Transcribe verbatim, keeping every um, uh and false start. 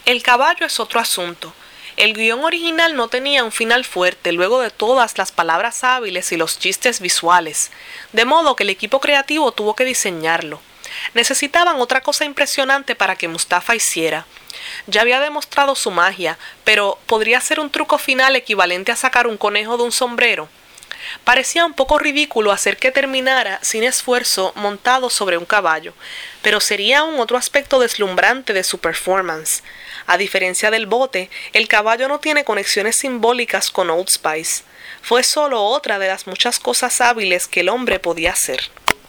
El caballo es otro asunto. El guión original no tenía un final fuerte luego de todas las palabras hábiles y los chistes visuales, de modo que el equipo creativo tuvo que diseñarlo. Necesitaban otra cosa impresionante para que Mustafa hiciera. Ya había demostrado su magia, pero ¿podría ser un truco final equivalente a sacar un conejo de un sombrero? Parecía un poco ridículo hacer que terminara sin esfuerzo montado sobre un caballo, pero sería un otro aspecto deslumbrante de su performance. A diferencia del bote, el caballo no tiene conexiones simbólicas con Old Spice. Fue solo otra de las muchas cosas hábiles que el hombre podía hacer.